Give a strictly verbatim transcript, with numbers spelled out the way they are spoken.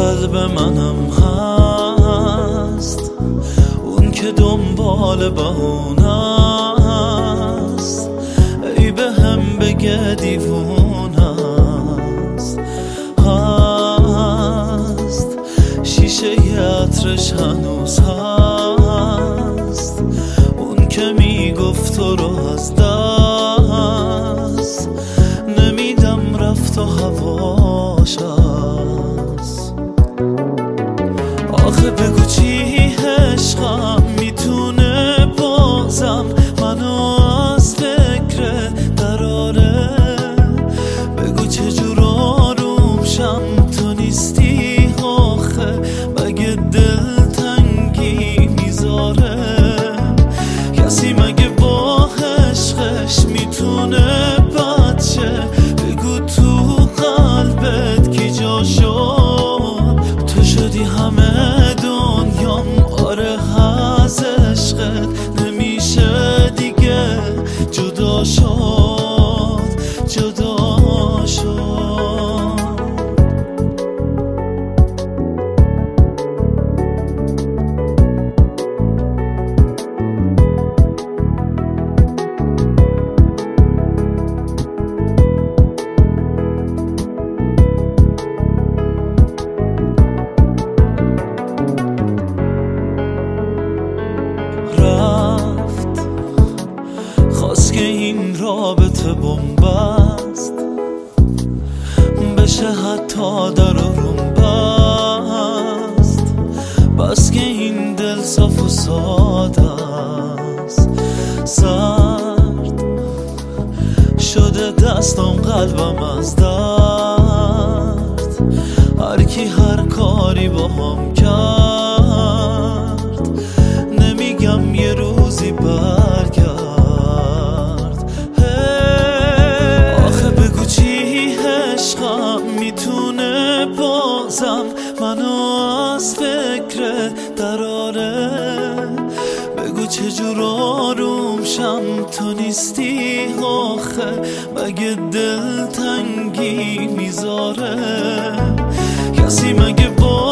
قلب منم هست اون که دنبال بهونه است، ای به هم بگه دیوونه است. هست شیشه عطرش هنوز هست، اون که میگفت تو رو از دست نمیدم، رفت و هواش هست. آخه بگو چی عشقم میتونه بازم منو از فکر دراره، بگو چجور آروم شم تو نیستی، آخه مگه دل تنگی میذاره؟ کسی مگه با عشقش میتونه بد شه؟ بگو تو قلبت کی جا شد؟ تو شدی همه دنیام، آره از عشقت نمیشه دیگه جدا شد، جدا شد. خواست که این رابطه بنبست بشه، حتی در روم بست، بس که این دل صاف و ساده است. سرد شده دستم قلبم از درد، هر کی هر کاری با هم کرد نمیگم یه روزی برگرد. آخه بگو چی عشقم میتونه بازم منو از فکر دراره، بگو چجور آروم شم تو نیستی، آخه مگه دل تنگی میذاره؟ کسی مگه با